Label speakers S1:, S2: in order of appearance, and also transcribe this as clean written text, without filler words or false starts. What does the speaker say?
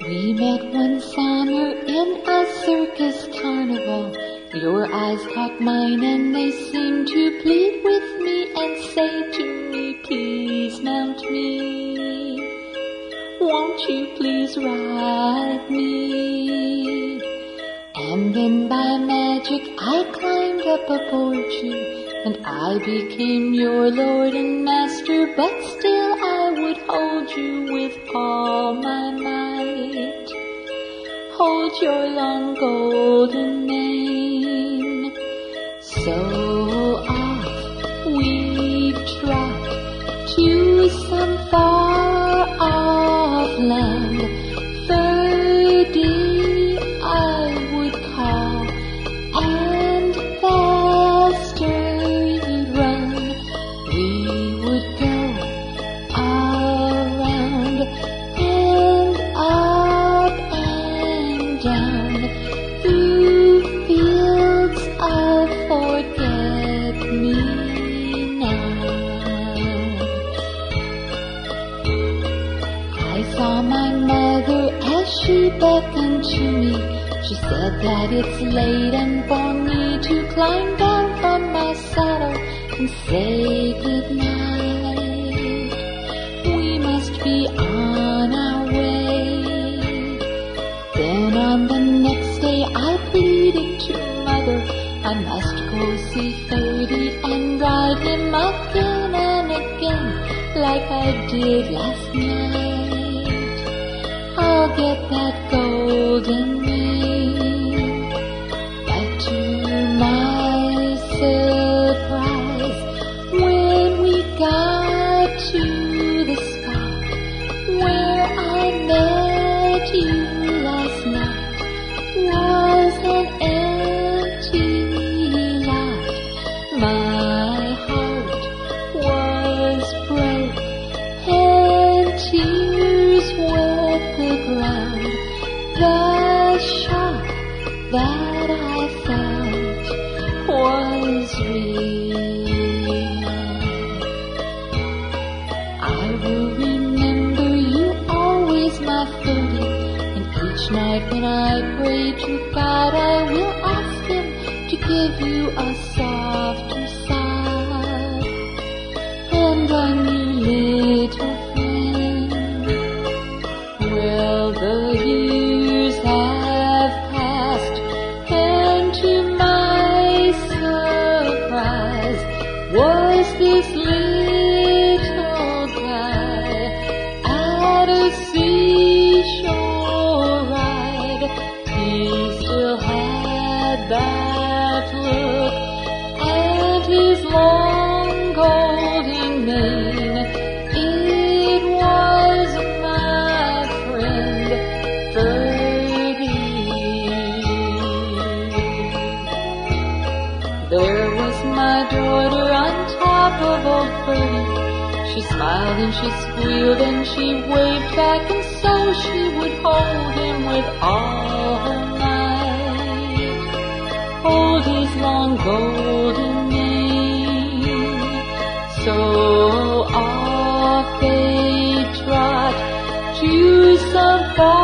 S1: We met one summer in a circus carnival. Your eyes caught mine and they seemed to plead with me and say to me, please mount me. Won't you please ride me? And then by magic I climbed up aboard you, and I became your lord and master, but still I would hold you with all my might. Hold your long golden mane. So off we trot to some far off land. Ferdy I would call, and faster you'd run. We would go around and up and down through fields of forget-me-not. I saw my mother as she beckoned to me. She said that it's late and for me to climb down from my saddle and say goodnight. We must be on our way. Then on the next day I pleaded to Mother, I must go see Ferdy and ride him again and again like I did last night. I'll get that golden ring. But to my surprise, when we got to the spot where I met you last night, was an empty lot. My heart was broke and tears wet the ground. The shock that I felt was real. I will remember you always, my Ferdy, and each night when I pray to God I will ask Him to give you a softer side and a new little friend. Well, the years have passed, and to my surprise, was this little guy at a seashore ride. He still had that look and his long golden mane. It was my friend Ferdy. There was my daughter on top of old Ferdy. She smiled and she squealed and she waved back, and so she would hold him with all her might. Hold his long golden mane. So off they trot to some far